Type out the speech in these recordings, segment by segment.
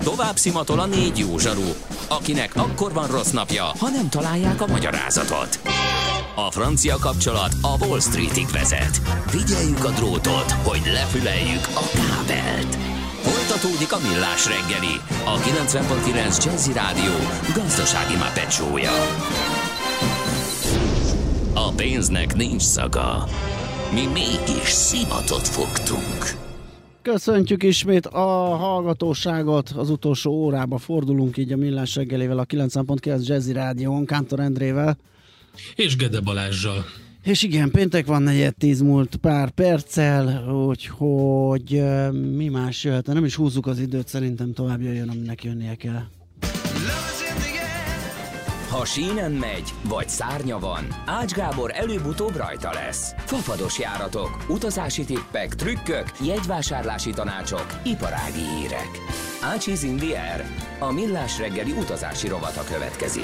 Tovább szimatol a 4 jó zsaru, akinek akkor van rossz napja, ha nem találják a magyarázatot. A francia kapcsolat a Wall Streetig vezet. Figyeljük a drótot, hogy lefüleljük a kábelt. Folytatódik a Millás reggeli, a 90.9 Jazzy Rádió gazdasági mápecsója. A pénznek nincs szaga. Mi mégis szimatot fogtunk. Köszöntjük ismét a hallgatóságot, az utolsó órába fordulunk így a Millás reggelével, a 90.9 Jazzy Rádión, Kántor Endrével. És Gede Balázssal. És igen, péntek van, 9:10 múlt pár perccel, úgyhogy mi más jöhet? Nem is húzzuk az időt, szerintem tovább jöjjön, aminek jönnie kell. Ha sínen megy, vagy szárnya van, Ács Gábor előbb-utóbb rajta lesz. Fafados járatok, utazási tippek, trükkök, jegyvásárlási tanácsok, iparági hírek. Ácsiz in the air. A Millás reggeli utazási rovata következik.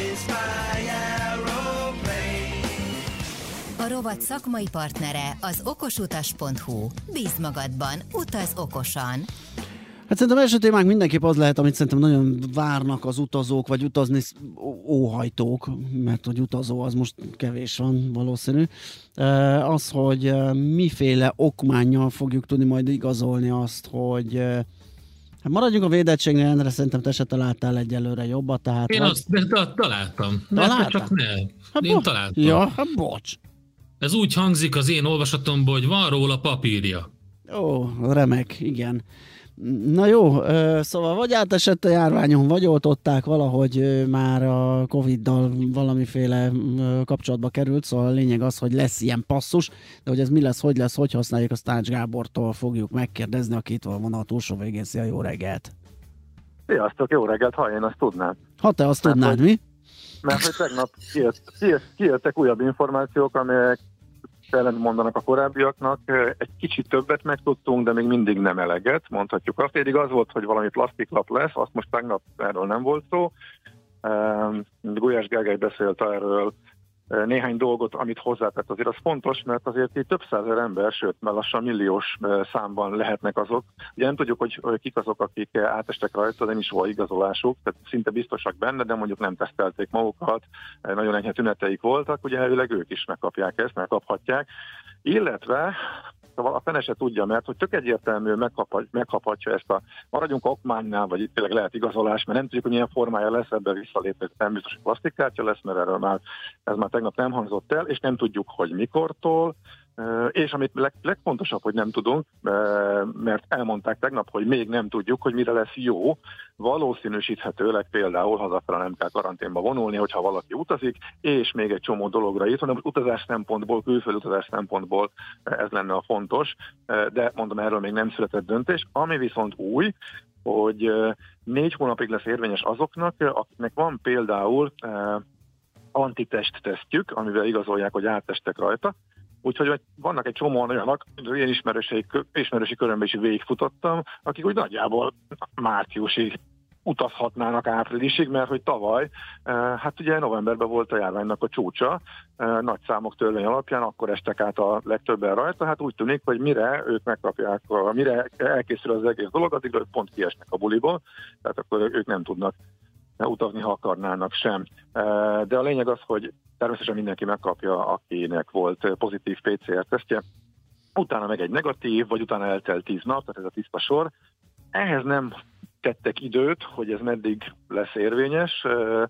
A rovat szakmai partnere az okosutas.hu. Bízz magadban, utaz okosan! Hát szerintem első témánk mindenképp az lehet, amit szerintem nagyon várnak az utazók, vagy utazni óhajtók, mert hogy utazó az most kevés van valószínű. Az, hogy miféle okmánnyal fogjuk tudni majd igazolni azt, hogy hát maradjunk a védettségnél, Endre, szerintem te se találtál egyelőre jobbat. Tehát én azt találtam. Csak ne. Hát én találtam. Ja, hát bocs. Ez úgy hangzik az én olvasatomból, hogy van róla papírja. Ó, remek, igen. Na jó, szóval vagy átesett a járványon, vagy oltották valahogy már a Covid-dal valamiféle kapcsolatba került, szóval a lényeg az, hogy lesz ilyen passzus, de hogy ez mi lesz, hogy használjuk, azt Ács Gábortól fogjuk megkérdezni, aki itt van a túlsó végén. Szia, jó reggelt! Sziasztok, jó reggelt, ha én azt tudnám. Ha te azt tudnád, mi? Mert hogy tegnap kijöttek újabb információk, amelyek ellent mondanak a korábbiaknak. Egy kicsit többet megtudtunk, de még mindig nem eleget, mondhatjuk azt. Eddig az volt, hogy valami plastiklap lesz, azt most tegnap erről nem volt szó. Gulyás Gergely beszélt erről néhány dolgot, amit hozzátett. Azért az fontos, mert azért itt több százezer ember, sőt, már lassan milliós számban lehetnek azok. Ugye nem tudjuk, hogy kik azok, akik átestek rajta, de nincs volt igazolásuk, tehát szinte biztosak benne, de mondjuk nem tesztelték magukat, nagyon enyhe tüneteik voltak, ugye elvileg ők is megkapják ezt, megkaphatják. Illetve a fene se tudja, mert hogy tök egyértelmű megkaphatja ezt a maradjunk okmánynál, vagy itt tényleg lehet igazolás, mert nem tudjuk, hogy milyen formája lesz, ebben visszalépve nem biztos, hogy plastikkártya lesz, mert erről ez már tegnap nem hangzott el, és nem tudjuk, hogy mikortól, és amit legfontosabb, hogy nem tudunk, mert elmondták tegnap, hogy még nem tudjuk, hogy mire lesz jó, valószínűsíthetőleg például hazafele nem kell karanténba vonulni, hogyha valaki utazik, és még egy csomó dologra itt, hanem utazás szempontból, külföldi utazás szempontból ez lenne a fontos, de mondom, erről még nem született döntés, ami viszont új, hogy 4 hónapig lesz érvényes azoknak, akiknek van például antitest tesztjük, amivel igazolják, hogy átestek rajta. Úgyhogy vannak egy csomó olyanok, az én ismerősi körömben is végigfutottam, akik úgy nagyjából márciusig utazhatnának áprilisig, mert hogy tavaly, hát ugye novemberben volt a járványnak a csúcsa, nagy számok törvény alapján, akkor estek át a legtöbben rajta, hát úgy tűnik, hogy mire ők megkapják, mire elkészül az egész dolog, addigra ők pont kiesnek a buliból, tehát akkor ők nem tudnak utazni, ha akarnának sem. De a lényeg az, hogy természetesen mindenki megkapja, akinek volt pozitív PCR-tesztje, utána meg egy negatív, vagy utána eltelt 10 nap, tehát ez a tiszta sor. Ehhez nem tettek időt, hogy ez meddig lesz érvényes,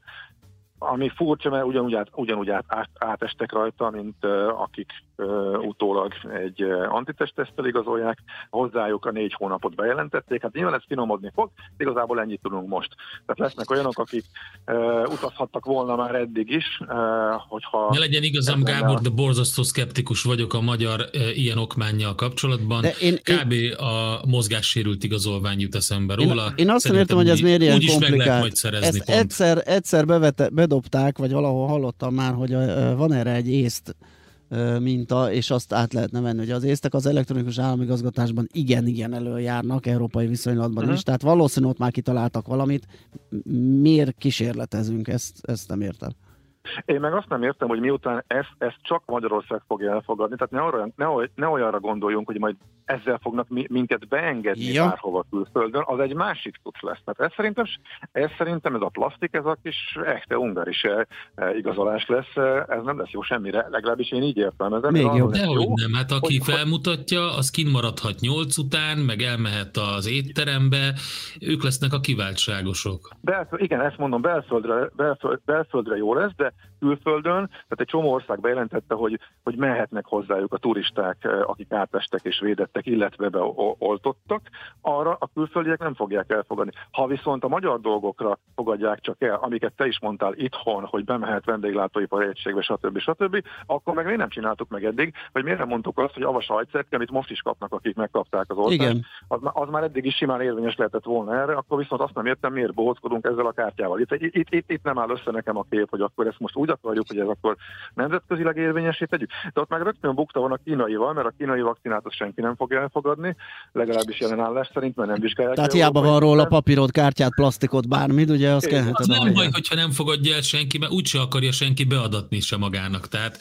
ami furcsa, mert ugyanúgy átestek rajta, mint akik utólag egy antitestteszttel igazolják, hozzájuk a 4 hónapot bejelentették. Hát nyilván ez finomodni fog, igazából ennyit tudunk most. Tehát lesznek olyanok, akik utazhattak volna már eddig is, hogyha... Ne legyen igazam, Gábor, de borzasztó szkeptikus vagyok a magyar ilyen okmánnyal kapcsolatban. Kb. A mozgássérült igazolvány jut eszembe róla. Én azt nem értem, hogy ez miért ilyen komplikált. Ezt egyszer bedobták, vagy valahol hallottam már, hogy van erre egy észt minta, és azt át lehetne venni. Ugye az észtek az elektronikus államigazgatásban igen előjárnak, európai viszonylatban is, tehát valószínűleg ott már kitaláltak valamit. Miért kísérletezünk? Ezt nem értem. Én meg azt nem értem, hogy miután ezt csak Magyarország fogja elfogadni, tehát ne olyanra gondoljunk, hogy majd ezzel fognak minket beengedni bárhova külföldön, az egy másik cucc lesz. Mert ez szerintem ez a plastik, ez a kis echte ungaris igazolás lesz, ez nem lesz jó semmire, legalábbis én így értelmezem. Még jobb. Dehogy nem, hát aki felmutatja, az kint maradhat 8 után, meg elmehet az étterembe, ők lesznek a kiváltságosok. Igen, ezt mondom, belföldre jó lesz, de külföldön, tehát egy csomó ország bejelentette, hogy mehetnek hozzájuk a turisták, akik átestek és védettek, illetve beoltottak, arra a külföldiek nem fogják elfogadni. Ha viszont a magyar dolgokra fogadják csak el, amiket te is mondtál itthon, hogy bemehet vendéglátóipari egységbe, stb., akkor meg mi nem csináltuk meg eddig, vagy miért nem mondtuk azt, hogy avas hajtszerke, amit most is kapnak, akik megkapták az oltást, az már eddig is simán érvényes lehetett volna erre, akkor viszont azt nem értem, miért bohóckodunk ezzel a kártyával. Itt nem áll össze nekem a kép, hogy akkor ezt most úgy akarjuk, hogy ez akkor nemzetközileg érvényessé tegyük. De ott meg rögtön bukta van a kínaival, mert a kínai vakcinát azt senki nem fogja elfogadni, legalábbis jelenállás szerint, mert nem vizsgálják. Tehát hiába van róla papírod, kártyát, plastikot, bármit, ugye azt kellheted. Az nem baj, hogyha nem fogadja el senki, mert úgyse akarja senki beadatni se magának. Tehát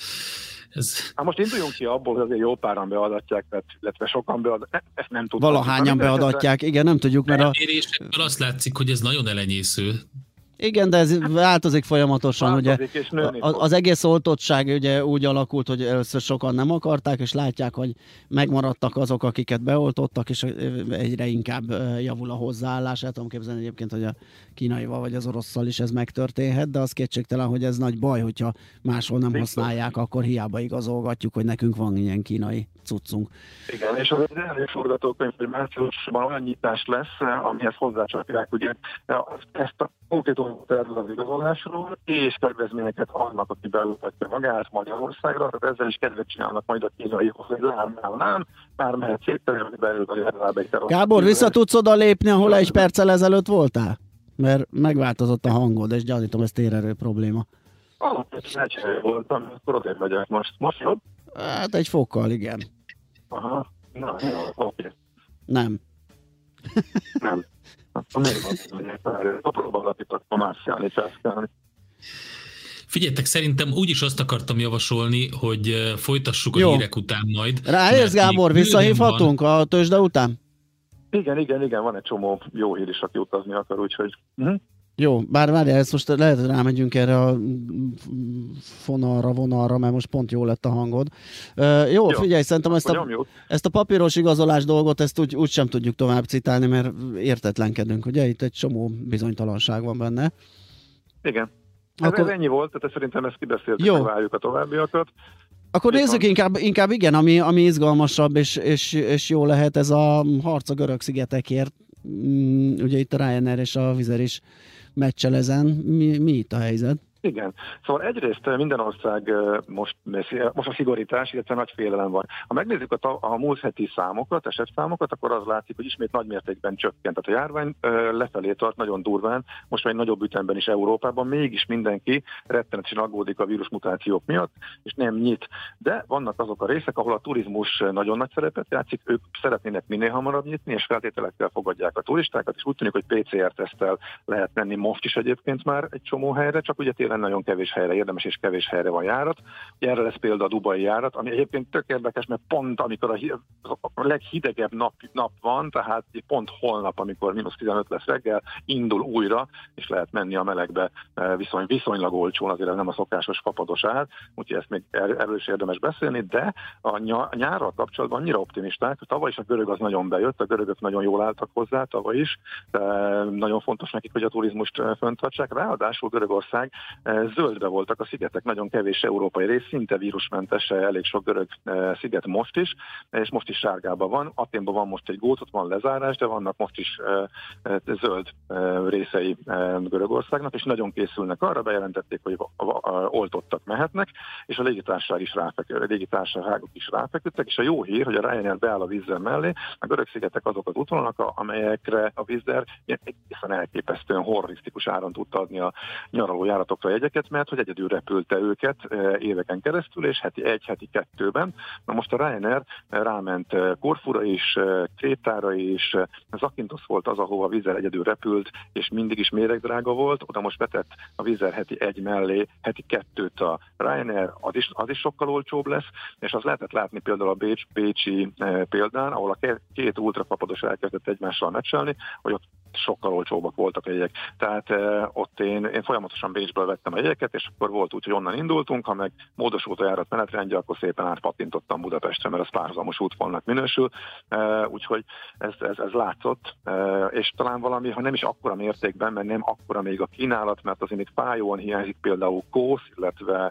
most induljunk ki abból, hogy azért jó páran beadatják, illetve sokan beadatják, ezt nem tudom. Valahányan beadatják, igen, nem tudjuk, mert a azt látszik, hogy ez nagyon elenyésző. Igen, de ez változik folyamatosan, ugye. Az egész oltottság ugye úgy alakult, hogy először sokan nem akarták, és látják, hogy megmaradtak azok, akiket beoltottak, és egyre inkább javul a hozzáállás. El tudom képzelni egyébként, hogy a kínaival vagy az orosszal is ez megtörténhet, de az kétségtelen, hogy ez nagy baj, hogyha máshol nem használják, akkor hiába igazolgatjuk, hogy nekünk van ilyen kínai cuccunk. Igen, és az első forgatókönyv, hogy márciusban olyan nyitás lesz, amihez hozzácsapják ugye ezt a konkrét az igazolásról, és kedvezményeket annak, aki beültetve magát Magyarországra, tehát ezzel is kedvet csinálnak majd a kínaihoz, hogy lám, már mehet szépen, belül a Gábor, vissza tudsz oda lépni, ahol egy perccel ezelőtt voltál? Mert megváltozott a hangod, és gyanítom, ez térerő probléma. Alapvetően egyszerű voltam, akkor azért megyek most. Most jobb? Hát egy fokkal, igen. Aha, na, jó, oké. Nem. Nem. Akkor miért van, a próbálatitok a másjálni, felszkálni. Figyeljetek, szerintem úgyis azt akartam javasolni, hogy folytassuk a hírek után majd. Ráérsz, Gábor, visszahívhatunk a tőzsde után? Igen, van egy csomó jó hír is, aki utazni akar, úgyhogy... Jó, bár várjál, ezt most lehet, hogy rámegyünk erre a vonalra, mert most pont jó lett a hangod. Jó, figyelj, szerintem ezt a papíros igazolás dolgot, ezt úgy sem tudjuk tovább citálni, mert értetlenkedünk, ugye? Itt egy csomó bizonytalanság van benne. Igen. Ez ennyi volt, tehát szerintem ezt kibeszéltük, hogy várjuk a továbbiakat. Akkor nézzük inkább igen, ami izgalmasabb és jó lehet, ez a harc a görög szigetekért. Ugye itt a Ryanair és a Wizz Air is meccsel ezen. Mi itt a helyzet? Igen. Szóval egyrészt minden ország most a szigorítás, illetve nagy félelem van. Ha megnézzük a múlt heti számokat, esetszámokat, akkor az látszik, hogy ismét nagy mértékben csökkent. Tehát a járvány lefelé tart nagyon durván, most már egy nagyobb ütemben is Európában, mégis mindenki rettenetesen aggódik a vírusmutációk miatt, és nem nyit. De vannak azok a részek, ahol a turizmus nagyon nagy szerepet játszik, ők szeretnének minél hamarabb nyitni, és feltételekkel fogadják a turistákat, és úgy tűnik, hogy PCR-teszttel lehet menni most is egyébként már egy csomó helyre, csak ugye tényleg nagyon kevés helyre érdemes, és kevés helyre van járat. Erre lesz példa a dubai járat, ami egyébként tök érdekes, mert pont amikor a leghidegebb nap van, tehát pont holnap, amikor -15 lesz reggel, indul újra, és lehet menni a melegbe viszonylag olcsón, azért ez nem a szokásos fapados ár, úgyhogy ezt még erről is érdemes beszélni, de a nyárral kapcsolatban annyira optimisták, hogy tavaly is a görög az nagyon bejött, a görögök nagyon jól álltak hozzá, tavaly is, nagyon fontos nekik, hogy a turizmust fönntartsák, ráadásul Görögország zöldbe voltak a szigetek, nagyon kevés európai rész, szinte vírusmentes, elég sok görög sziget most is, és most is sárgában van. Athénban van most egy gócot, van lezárás, de vannak most is zöld részei Görögországnak, és nagyon készülnek arra, bejelentették, hogy oltottak mehetnek, és a légitársaságok is ráfeküdtek, és a jó hír, hogy a Ryanair beáll a Wizz Air mellé, a görög szigetek azok az útvonalak, amelyekre a Wizz Air egészen elképesztően horrorisztikus áron tudta adni a nyaralójáratokra extra jegyeket, mert hogy egyedül repülte őket éveken keresztül, és heti 1, heti 2-ben. Na most a Ryanair ráment Korfura is, Krétára is, Zakynthos volt az, ahova a Wizz Air egyedül repült, és mindig is méregdrága volt, oda most betett a Wizz Air heti 1 mellé, heti 2-t a Ryanair, az is sokkal olcsóbb lesz, és az lehetett látni például a bécsi példán, ahol a két ultrapapados elkezdett egymással meccselni, hogy ott sokkal olcsóbbak voltak a jegyek. Tehát ott én folyamatosan Bécsből vettem a jegyeket, és akkor volt úgy, hogy onnan indultunk, ha meg módosult a járat menetrendje, akkor szépen átpattintottam Budapestre, mert az párhuzamos útvonalnak minősül. Úgyhogy ez látszott, és talán valami, ha nem is akkora mértékben, mert nem akkora még a kínálat, mert azért még Fájóon hiányzik például Kósz, illetve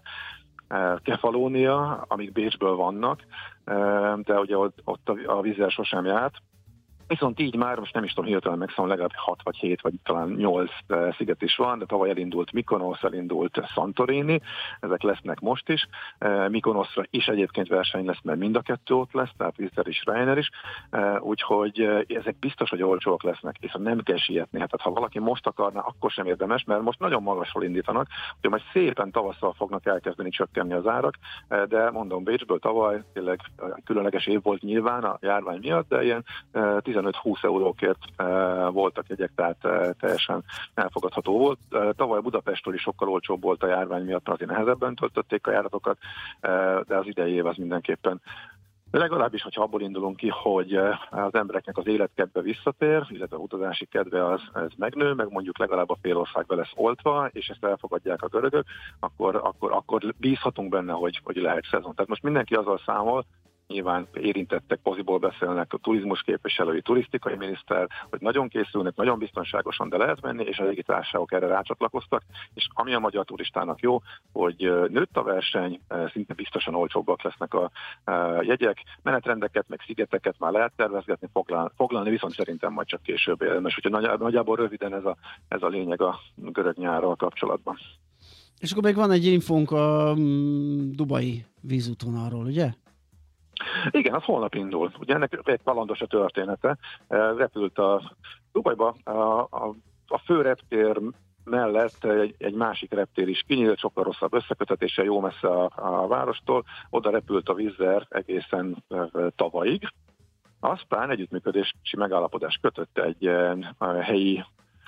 Kefalónia, amik Bécsből vannak, de ugye ott a Wizz Air sosem járt. Viszont így már, most nem is tudom hirtelen megszámolni, legalább 6 vagy 7 vagy talán 8 sziget is van, de tavaly elindult Mykonos, elindult Santorini, ezek lesznek most is. Mykonosra is egyébként verseny lesz, mert mind a kettő ott lesz, tehát Wizz Air is, Ryanair is, úgyhogy ezek biztos, hogy olcsóak lesznek, és nem kell sietni. Hát ha valaki most akarná, akkor sem érdemes, mert most nagyon magasról indítanak, hogy majd szépen tavasszal fognak elkezdeni csökkenni az árak, de mondom, Bécsből tavaly tényleg különleges év volt nyilván a járvány miatt, de ilyen 15-20 eurókért voltak jegyek, tehát teljesen elfogadható volt. Tavaly Budapestről is sokkal olcsóbb volt a járvány miatt, azért nehezebben töltötték a járatokat, de az idei év az mindenképpen legalábbis, hogyha abból indulunk ki, hogy az embereknek az életkedve visszatér, illetve az utazási kedve ez megnő, meg mondjuk legalább a fél ország be lesz oltva, és ezt elfogadják a görögök, akkor bízhatunk benne, hogy lehet szezon. Tehát most mindenki azzal számol, nyilván érintettek, poziból beszélnek, a turizmus képviselői, turisztikai miniszter, hogy nagyon készülnek, nagyon biztonságosan, de lehet menni, és a légitársaságok erre rácsatlakoztak, és ami a magyar turistának jó, hogy nőtt a verseny, szinte biztosan olcsóbbak lesznek a jegyek, menetrendeket, meg szigeteket már lehet tervezgetni, foglalni viszont szerintem majd csak később érdemes, úgyhogy nagyjából röviden ez a lényeg a görög nyárral kapcsolatban. És akkor még van egy infónk a dubai vízútvonalról, ugye? Igen, az holnap indul. Ugye ennek egy kalandos a története. Repült a Dubajba a fő reptér mellett egy másik reptér is kinyílt, sokkal rosszabb összekötetéssel, jó messze a várostól. Oda repült a Wizz Air egészen tavalyig. Aztán együttműködési megállapodás kötött egy helyi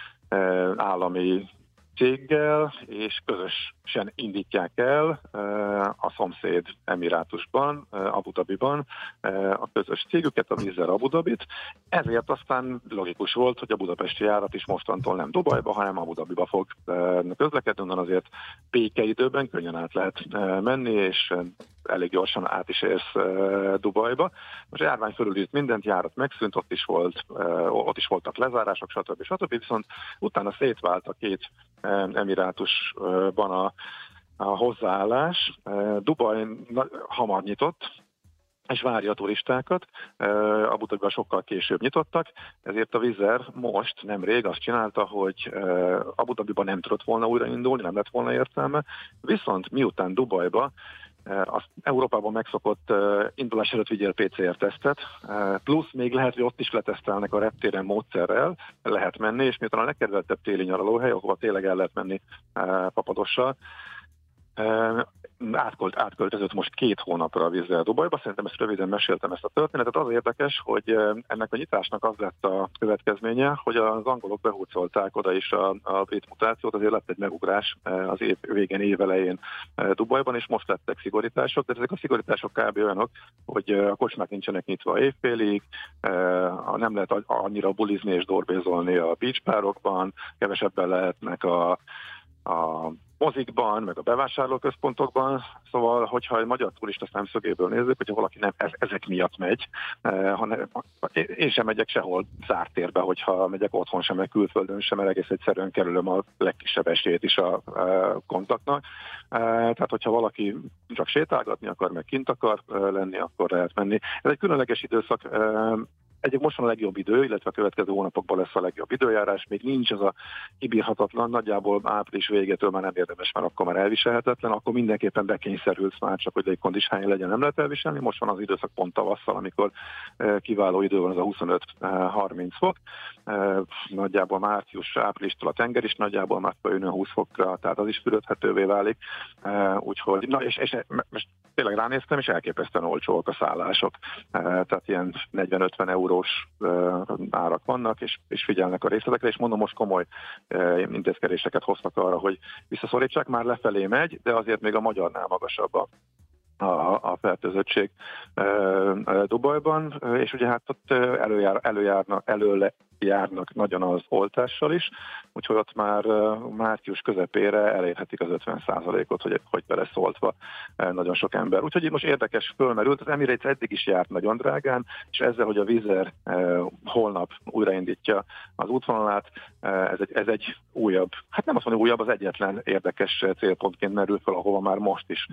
állami céggel, és közösen indítják el a szomszéd emirátusban, Abu Dhabiban a közös cégüket, a Wizz Air Abu Dhabit. Ezért aztán logikus volt, hogy a budapesti járat is mostantól nem Dubajba, hanem Abu Dhabiba fog közlekedni, onnan azért békeidőben könnyen át lehet menni, és elég gyorsan át is érsz Dubajba. Most a járvány fölülírt mindent, járat megszűnt, ott is voltak lezárások, stb. Viszont utána szétvált a két emirátusban a hozzáállás. Dubaj hamar nyitott, és várja a turistákat. Abu Dhabiban sokkal később nyitottak, ezért a Wizz Air most nemrég azt csinálta, hogy Abu Dhabiban nem tudott volna újraindulni, nem lett volna értelme, viszont miután Dubajba az Európában megszokott indulás előtt vigyél PCR-tesztet, plusz még lehet, hogy ott is letesztelnek a reptéren módszerrel, lehet menni, és miután a legkedveltebb téli nyaralóhely, ahova tényleg el lehet menni Papadossal, átköltözött most 2 hónapra a Wizz Air Dubajba. Szerintem ezt röviden meséltem ezt a történetet. Az érdekes, hogy ennek a nyitásnak az lett a következménye, hogy az angolok behurcolták oda is a brit mutációt, azért lett egy megugrás az év végén, évelején Dubajban, és most lettek szigorítások, de ezek a szigorítások kb. Olyanok, hogy a kocsmák nincsenek nyitva évfélig, nem lehet annyira bulizni és dorbézolni a beach bárokban, kevesebben lehetnek a mozikban, meg a bevásárlóközpontokban, szóval, hogyha egy magyar turista szemszögéből nézzük, hogyha valaki nem ezek miatt megy, hanem én sem megyek sehol zárt térbe, hogyha megyek otthon sem, meg külföldön sem, mert egész egyszerűen kerülöm a legkisebb esélyt is a kontaktnak. Tehát, hogyha valaki csak sétálgatni akar, meg kint akar lenni, akkor lehet menni. Ez egy különleges időszak. most van a legjobb idő, illetve a következő hónapokban lesz a legjobb időjárás, még nincs az a kibírhatatlan, nagyjából április végétől már nem érdemes, mert akkor már elviselhetetlen, akkor mindenképpen bekényszerülsz már csak, hogy légkondicionálni legyen, nem lehet elviselni. Most van az időszak pont tavasszal, amikor kiváló idő van, az a 25-30 fok, nagyjából március-áprilistól a tenger is nagyjából már bejönő 20 fokra, tehát az is fürödhetővé válik, úgyhogy, na és most tényleg ránéztem, és elképesztően olcsóak a szállások, tehát ilyen 40-50 eurós árak vannak, és figyelnek a részletekre, és mondom, most komoly intézkedéseket hoztak arra, hogy visszaszorítsák, már lefelé megy, de azért még a magyarnál magasabb a fertőzöttség Dubajban, és ugye hát ott előjárnak nagyon az oltással is, úgyhogy ott már március közepére elérhetik az 50%-ot, hogy beleszóltva nagyon sok ember. Úgyhogy itt most érdekes fölmerült, az Emirates eddig is járt nagyon drágán, és ezzel, hogy a Wizz Air holnap újraindítja az útvonalát, ez egy újabb, hát nem azt mondom újabb, az egyetlen érdekes célpontként merül fel, ahova már most is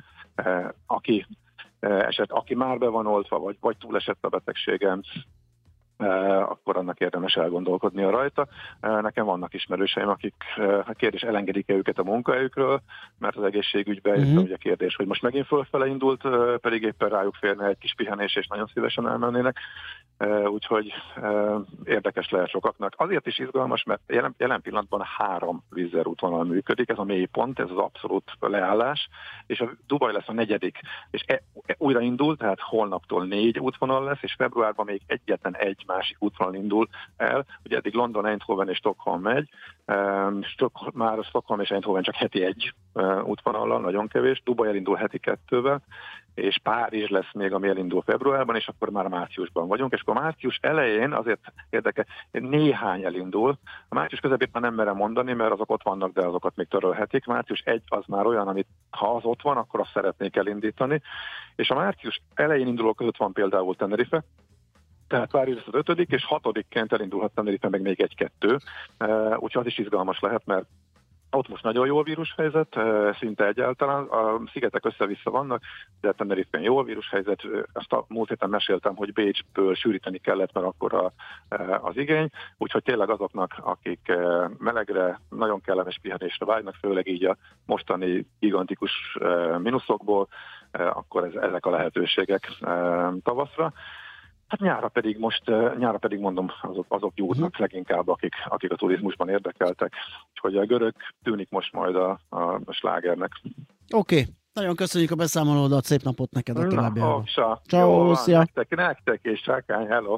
aki már be van oltva, vagy túlesett a betegségem, akkor annak érdemes elgondolkodnia rajta. Nekem vannak ismerőseim, akik kérdés, elengedik-e őket a munkahelyükről, mert az egészségügyben jött ugye kérdés, hogy most megint fölfele indult, pedig éppen rájuk férne egy kis pihenés, és nagyon szívesen elmennének. Úgyhogy érdekes lehet sokaknak. Azért is izgalmas, mert jelen pillanatban 3 Wizz Air útvonal működik, ez a mélypont, ez az abszolút leállás, és a Dubaj lesz a 4., és újraindul, tehát holnaptól 4 útvonal lesz, és februárban még egyetlen egy másik útvonal indul el. Ugye eddig London, Eindhoven és Stockholm megy, már Stockholm és Eindhoven csak heti 1 útvonallal, nagyon kevés, Dubaj elindul heti 2-vel, és Párizs lesz még, ami elindul februárban, és akkor már márciusban vagyunk, és akkor március elején azért érdekes, néhány elindul. A március közepén már nem merem mondani, mert azok ott vannak, de azokat még törölhetik. Március 1 az már olyan, amit ha az ott van, akkor azt szeretnék elindítani. És a március elején induló között van például Tenerife, tehát Párizs lesz az 5. és 6-ként elindulhat Tenerife meg még 1-2. Úgyhogy az is izgalmas lehet, mert ott most nagyon jó a vírushelyzet, szinte egyáltalán, a szigetek össze-vissza vannak, de Tenerife jó a vírushelyzet, azt a múlt héten meséltem, hogy Bécsből sűríteni kellett, mert akkor az igény, úgyhogy tényleg azoknak, akik melegre, nagyon kellemes pihenésre vágynak, főleg így a mostani gigantikus mínuszokból, akkor ezek a lehetőségek tavaszra. Hát nyára pedig mondom, azok gyúrnak leginkább, akik a turizmusban érdekeltek. Úgyhogy a görög tűnik most majd a slágernek. Oké. Nagyon köszönjük a beszámolódat, szép napot neked a továbbiában. Ciao, szia! Nektek és Sákány, hello!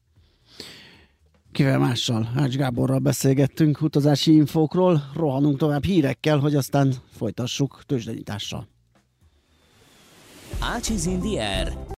Kivel mással? Ács Gáborral beszélgettünk utazási infókról, rohanunk tovább hírekkel, hogy aztán folytassuk tőzsdenyitással. Ácsiz in the air.